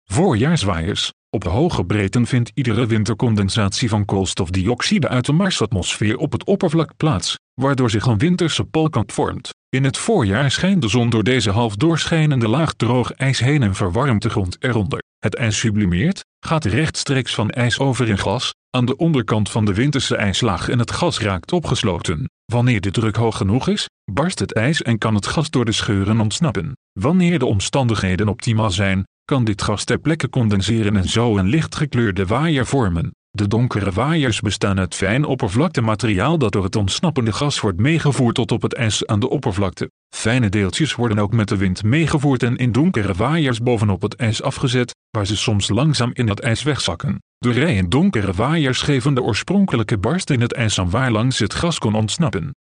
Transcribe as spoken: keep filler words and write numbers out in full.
Voorjaarswaaiers. Op hoge breedten vindt iedere winter condensatie van koolstofdioxide uit de Marsatmosfeer op het oppervlak plaats, waardoor zich een winterse poolkap vormt. In het voorjaar schijnt de zon door deze half doorschijnende laag droog ijs heen en verwarmt de grond eronder. Het ijs sublimeert, gaat rechtstreeks van ijs over in gas, aan de onderkant van de winterse ijslaag en het gas raakt opgesloten. Wanneer de druk hoog genoeg is, barst het ijs en kan het gas door de scheuren ontsnappen. Wanneer de omstandigheden optimaal zijn, kan dit gas ter plekke condenseren en zo een lichtgekleurde waaier vormen. De donkere waaiers bestaan uit fijn oppervlaktemateriaal dat door het ontsnappende gas wordt meegevoerd tot op het ijs aan de oppervlakte. Fijne deeltjes worden ook met de wind meegevoerd en in donkere waaiers bovenop het ijs afgezet, waar ze soms langzaam in het ijs wegzakken. De rijen donkere waaiers geven de oorspronkelijke barst in het ijs aan waarlangs het gas kon ontsnappen.